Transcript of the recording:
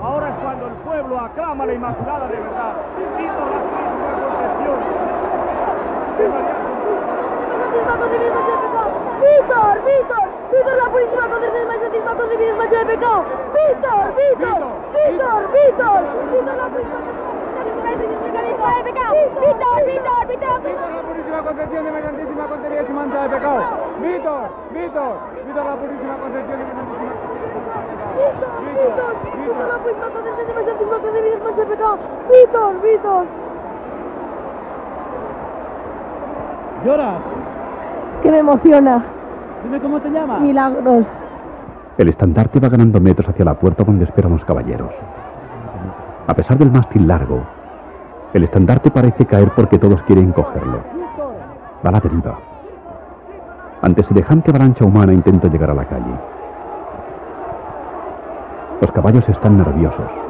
Ahora es cuando el pueblo aclama a la Inmaculada de verdad. Víctor, la Purísima Concepción. Víctor, Víctor, Víctor, la Purísima Concepción y Santísima Concepción es mancha de pecado. Víctor, Víctor, Víctor, Víctor, Víctor, la Purísima de pecado. Víctor, Víctor, Víctor, La Purísima Concepción y Santísima Concepción es mancha de pecado. Víctor, Víctor, Víctor, la Purísima Concepción y Santísima Víctor, Víctor, la Purísima Concepción y Santísima Concepción es mancha de pecado. Víctor, Víctor. ¿Lloras? Que me emociona. Dime cómo te llamas. Milagros. El estandarte va ganando metros hacia la puerta donde esperan los caballeros. A pesar del mástil largo, el estandarte parece caer porque todos quieren cogerlo. Va a la deriva. Ante semejante avalancha humana intenta llegar a la calle. Los caballos están nerviosos.